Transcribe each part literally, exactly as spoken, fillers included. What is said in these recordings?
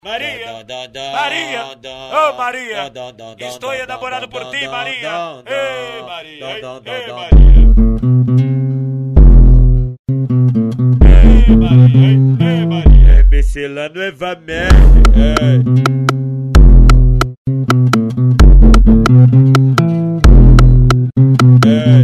Maria, Maria, oh Maria, estou enamorado por ti, Maria. Ei, Maria, ei, Maria. Ei, Maria, ei, Maria. É Micela novamente. Ei. Ei.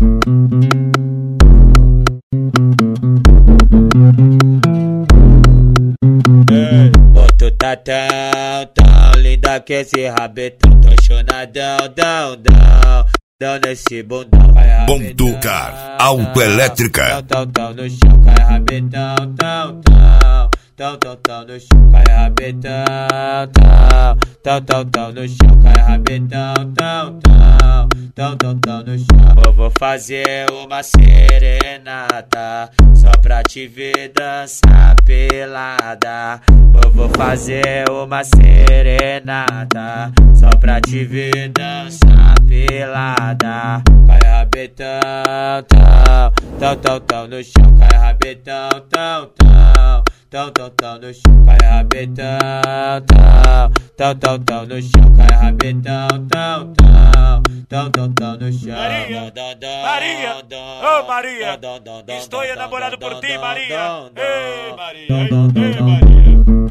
Ei. Oh, tu tá tão, tão linda que esse rabetão. Tô chonadão, dão, dão. Dão nesse bundão. Pontucar, autoelétrica. Tão, tão, tão no chão, cai rabetão, tão, tão. Tão, tão, tão no chão, cai rabetão, tão. Tão, tão, tão no chão, cai rabetão, tão, tão. Tão, tão, tão no chão. Eu vou fazer uma serenata só pra te ver dançar pelada. Eu vou fazer uma serenata só pra te ver dançar pelada. Cai rabetão, tão. Tão, tão, tão no chão, cai rabetão, tão, tão. Tão, tão, tão no chão, cai rabetão, tão. Tão, tão, tão no chão, cai rabetão, tão, tão. Tão, tão, tão no chão. Maria, Maria, oh Maria, estou enamorado por ti, Maria. Ei, Maria, ei, Maria.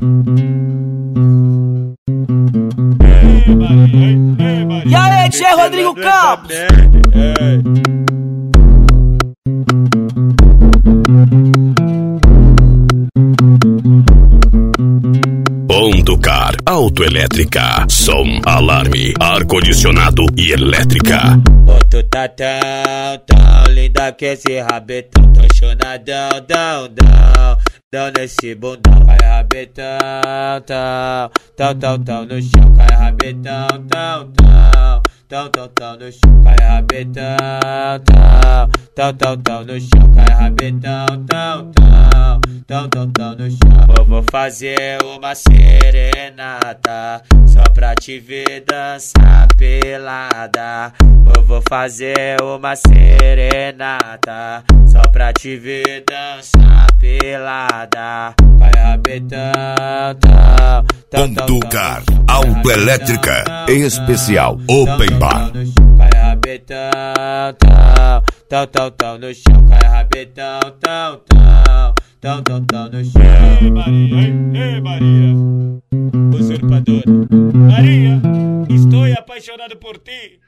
Ei, Maria, ei, Maria. E aí, Tchê Rodrigo Campos? Pontucar, autoelétrica, som, alarme, ar-condicionado e elétrica. Oh, tu tá tão, tão linda que esse rabetão. Tô chonadão, dão, dão. Dão nesse bundão, cai rabetão, tão. Tão, tão, tão no chão, cai rabetão, tão, tão. Tão, tão, tão no chão, cai rabetão, tão. Tão, tão, tão no chão, cai rabetão, tão, tão. Tão, tão, tão no chão. Eu vou fazer uma serenata só pra te ver dançar pelada. Eu vou fazer uma serenata só pra te ver dançar pelada. Cai rabetão, tão. Pontucar, autoelétrica, especial Open Bar. Cai rabetão, tão. Tão, tão, tão no chão, cai rabetão, tão, tão. Tão, tão, tão no chão. Ei, Maria, ei, ei, Maria. Usurpadora. Maria, estou apaixonado por ti.